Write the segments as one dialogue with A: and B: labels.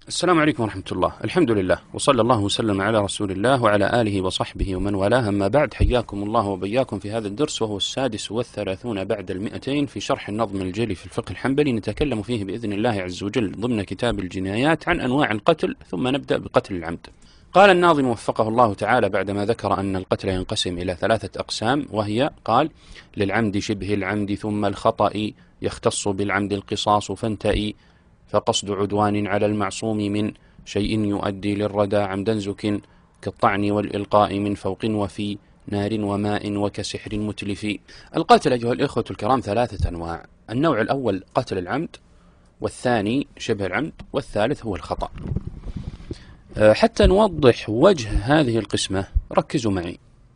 A: السلام عليكم ورحمة الله. الحمد لله وصلى الله وسلم على رسول الله وعلى آله وصحبه ومن والاه، أما بعد، حياكم الله وبياكم في هذا الدرس، وهو 36 بعد 200 في شرح النظم الجلي في الفقه الحنبلي. نتكلم فيه بإذن الله عز وجل ضمن كتاب الجنايات عن أنواع القتل، ثم نبدأ بقتل العمد. قال الناظم وفقه الله تعالى بعدما ذكر أن القتل ينقسم إلى 3 أقسام، وهي قال: للعمد شبه العمد ثم الخطأ، يختص بالعمد القصاص فانتئي، فقصد عدوان على المعصوم من شيء يؤدي للردى عمدا زك، كالطعن والإلقاء من فوق وفي نار وماء وكسحر متلف. القتل أيها الإخوة الكرام 3 أنواع: النوع الأول قتل العمد، والثاني شبه العمد، والثالث هو الخطأ. حتى نوضح وجه هذه القسمة ركزوا معي.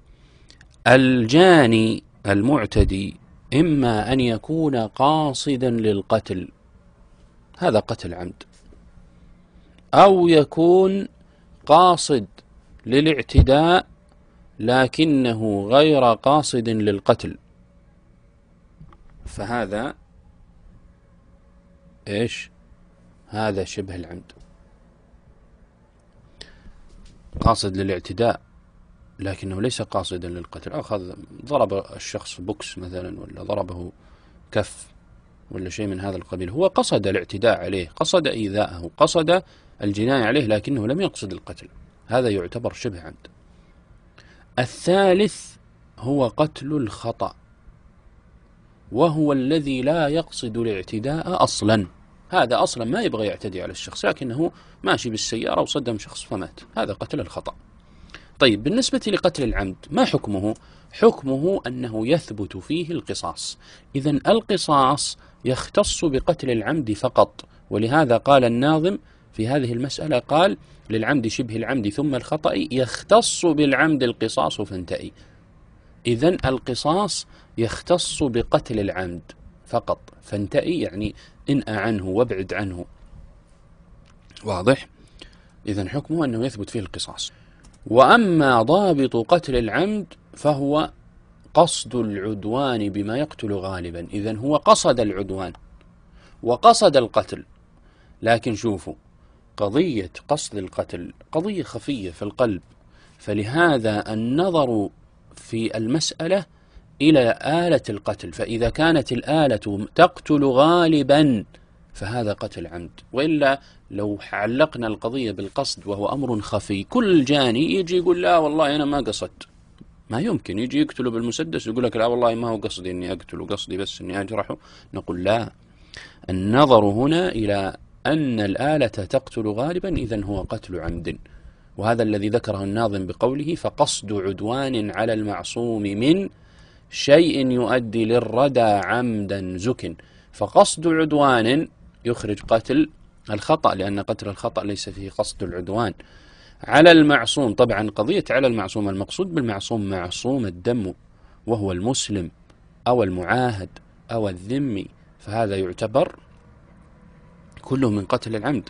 A: الجاني المعتدي إما أن يكون قاصدا للقتل، هذا قتل عمد، أو يكون قاصد للاعتداء لكنه غير قاصد للقتل، فهذا إيش؟ هذا شبه العمد. قاصد للاعتداء لكنه ليس قاصدا للقتل، أخذ ضرب الشخص بوكس مثلا، ولا ضربه كف، ولا شيء من هذا القبيل، هو قصد الاعتداء عليه، قصد إيذاءه، قصد الجناية عليه، لكنه لم يقصد القتل، هذا يعتبر شبه عمد. الثالث هو قتل الخطأ، وهو الذي لا يقصد الاعتداء أصلا، هذا أصلا ما يبغى يعتدي على الشخص، لكنه ماشي بالسيارة وصدم شخص فمات، هذا قتل الخطأ. طيب، بالنسبة لقتل العمد ما حكمه؟ حكمه أنه يثبت فيه القصاص، إذن القصاص يختص بقتل العمد فقط، ولهذا قال الناظم في هذه المسألة، قال: للعمد شبه العمد ثم الخطأ، يختص بالعمد القصاص فانتئي. إذن القصاص يختص بقتل العمد فقط، فانتئي يعني انأ عنه وابعد عنه، واضح؟ إذن حكمه أنه يثبت فيه القصاص. وأما ضابط قتل العمد فهو قصد العدوان بما يقتل غالبا، إذن هو قصد العدوان وقصد القتل، لكن شوفوا، قضية قصد القتل قضية خفية في القلب، فلهذا النظر في المسألة إلى آلة القتل، فإذا كانت الآلة تقتل غالبا فهذا قتل عمد، وإلا لو علقنا القضية بالقصد وهو أمر خفي، كل جاني يجي يقول: لا والله أنا ما قصدت، ما يمكن يجي يقتله بالمسدس ويقول لك: لا والله ما هو قصدي أني أقتله، قصدي بس أني أجرحه. نقول: لا، النظر هنا إلى أن الآلة تقتل غالبا، إذن هو قتل عمد، وهذا الذي ذكره الناظم بقوله: فقصد عدوان على المعصوم من شيء يؤدي للردى عمدا زك. فقصد عدوان يخرج قتل الخطأ، لأن قتل الخطأ ليس فيه قصد العدوان على المعصوم. طبعا قضية على المعصوم، المقصود بالمعصوم معصوم الدم، وهو المسلم أو المعاهد أو الذمي، فهذا يعتبر كله من قتل العمد،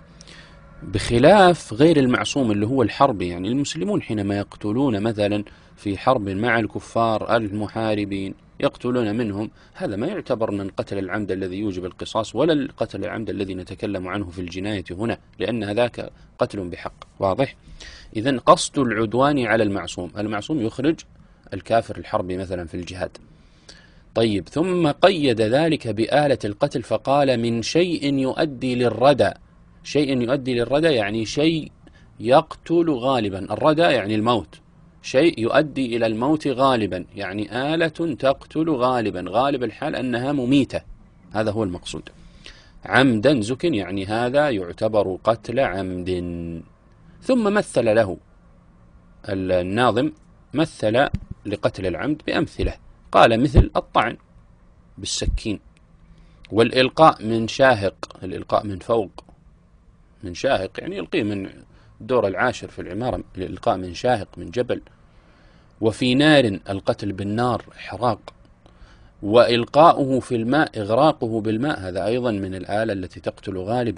A: بخلاف غير المعصوم اللي هو الحربي. يعني المسلمون حينما يقتلون مثلا في حرب مع الكفار المحاربين، يقتلون منهم، هذا ما يعتبر من قتل العمد الذي يوجب القصاص، ولا القتل العمد الذي نتكلم عنه في الجناية هنا، لأن هذاك قتل بحق، واضح؟ إذن قصد العدوان على المعصوم، المعصوم يخرج الكافر الحربي مثلا في الجهاد. طيب، ثم قيد ذلك بآلة القتل فقال: من شيء يؤدي للردى. شيء يؤدي للردى يعني شيء يقتل غالبا، الردى يعني الموت، شيء يؤدي إلى الموت غالبا، يعني آلة تقتل غالبا، غالب الحال أنها مميتة، هذا هو المقصود. عمدا زك يعني هذا يعتبر قتل عمد. ثم مثل له الناظم، مثل لقتل العمد بأمثلة، قال: مثل الطعن بالسكين، والإلقاء من شاهق، الإلقاء من فوق، من شاهق يعني يلقيه من الدور العاشر في العمارة، الإلقاء من شاهق من جبل. وفي نار، القتل بالنار إحراق، وإلقاؤه في الماء إغراقه بالماء، هذا أيضا من الآلة التي تقتل غالبا.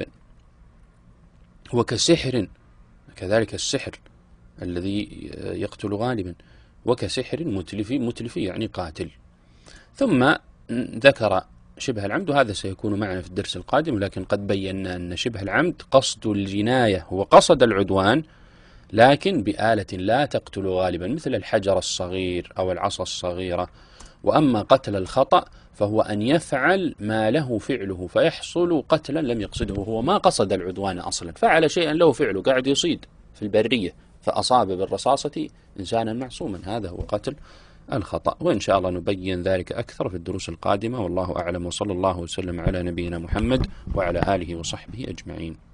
A: وكسحر، كذلك السحر الذي يقتل غالبا، وكسحر متلفي، متلفي يعني قاتل. ثم ذكر شبه العمد، وهذا سيكون معنا في الدرس القادم، لكن قد بينا أن شبه العمد قصد الجناية هو قصد العدوان لكن بآلة لا تقتل غالبا، مثل الحجر الصغير أو العصا الصغيرة. وأما قتل الخطأ فهو أن يفعل ما له فعله فيحصل قتلا لم يقصده، هو ما قصد العدوان أصلا، فعل شيئا له فعله، قاعد يصيد في البرية فأصاب بالرصاصة إنسانا معصوما، هذا هو قتل الخطأ. وإن شاء الله نبين ذلك أكثر في الدروس القادمة، والله أعلم، وصلى الله وسلم على نبينا محمد وعلى آله وصحبه أجمعين.